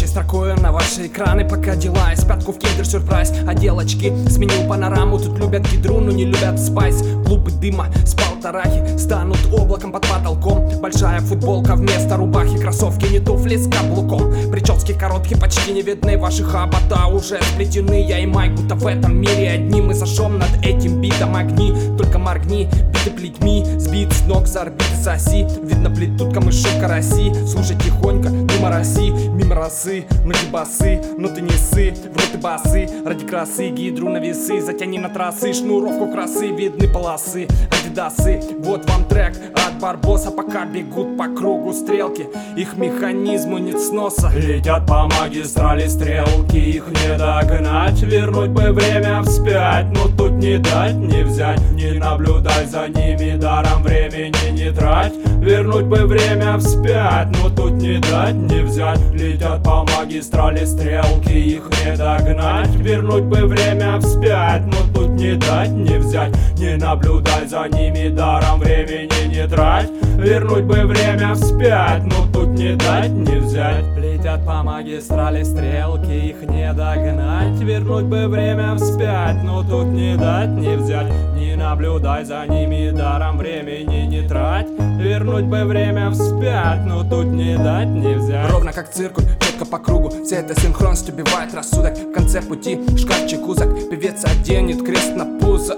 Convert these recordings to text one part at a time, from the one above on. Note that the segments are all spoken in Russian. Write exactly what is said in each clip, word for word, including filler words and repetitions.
строкою на ваши экраны, пока дела из пятку в киндер-сюрприз. А девочки сменил панораму, тут любят кедру, но не любят спайс. Клубы дыма с полторахи станут облаком под потолком. Большая футболка вместо рубахи, кроссовки не туфли с каблуком. Прически короткие, почти не видны, ваши хобота уже сплетены. Я и Майк, будто в этом мире одни. Мы зажжем над этим битом огни, только моргни, биты плетьми, сбит с ног с орбиты соси. Видно плетут камыши караси, слушай тихонько, не мороси. Мимо росы, ноги босы, но ты не ссы, в рот и басы. Ради красы гидру на весы, затяни на трассы, шнуровку красы, видны полосы, адидасы. Вот вам трек от Барбоса, пока бегут по кругу стрелки, их механизму нет сноса. Летят по магистрали стрелки, их не догнать. Вернуть бы время вспять, но тут не дать, не взять. Не наблюдай за ними, даром времени не трать. Вернуть бы время вспять, но тут не дать, не взять. Летят по магистрали стрелки, их не догнать. Вернуть бы время вспять, но тут не дать, не взять. Не наблюдай за ними, даром времени не трать. Вернуть бы время вспять, но тут не дать, не взять. Летят по магистрали стрелки, их не догнать. Вернуть бы время вспять, но тут не дать, не взять. Не наблюдай за ними, даром времени не трать. Вернуть бы время вспять, но тут не дать, не взять. Ровно как циркуль, четко по кругу, все это синхронность убивает рассудок. В конце пути шкафчик узок, певец оденет крест на пузо.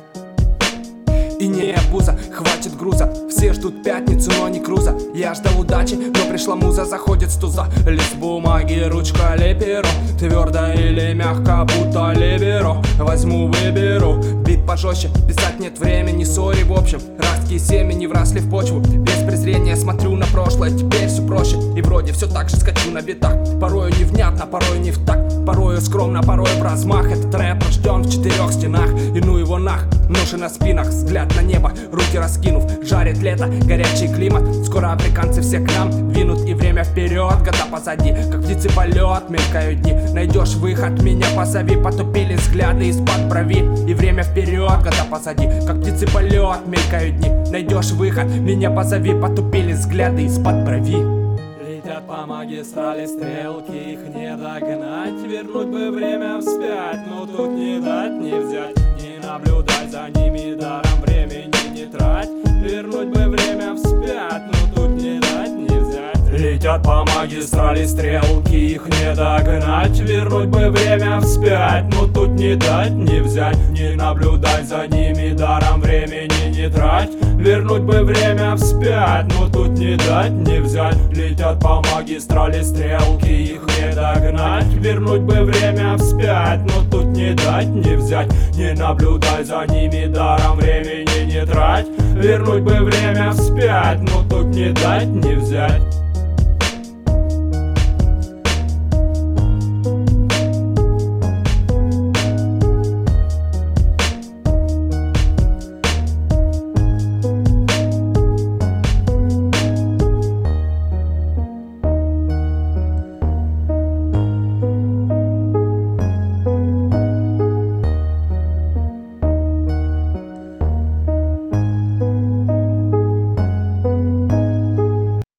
И не обуза, хватит груза. Все ждут пятницу, но не круза. Я ждал удачи, но пришла муза. Заходит с туза, лист бумаги, ручка или перо. Твердо или мягко, будто либеро. Возьму, выберу, бит пожестче. Писать нет времени, сори в общем. Растки семени вросли в почву. Без презрения смотрю на прошлое, теперь все проще. И вроде все так же скачу на битах. Порою невнятно, порою не в такт. Порою скромно, порою в размах. Этот рэп рожден в четырех стенах. И ну его нах, ноши на спинах. Взгляд на небо, руки раскинув. Жарит лето, горячий климат. Скоро африканцы все к нам двинут. И время вперед, года позади. Как птицы полет, мелькают дни. Найдешь выход, меня позови. Потупили взгляды из-под брови. И время вперед, года позади. Как птицы полет, мелькают дни. Найдешь выход, меня позови. Потупили взгляды из-под брови. Летят по магистрали стрелки, их не догнать. Вернуть бы время вспять, но тут не дать, не взять. Не наблюдать за ними, даром времени не трать. Вернуть бы время вспять, но тут не дать, не взять. Летят по магистрали стрелки, их не догнать. Вернуть бы время вспять, но тут не дать, не взять. Не наблюдать за ними, даром времени не трать. Вернуть бы время вспять, но тут не дать, не взять. Летят по магистрали стрелки, их не догнать. Вернуть бы время вспять, но тут не дать, не взять. Не наблюдай за ними, даром времени не трать. Вернуть бы время вспять, но тут не дать, не взять.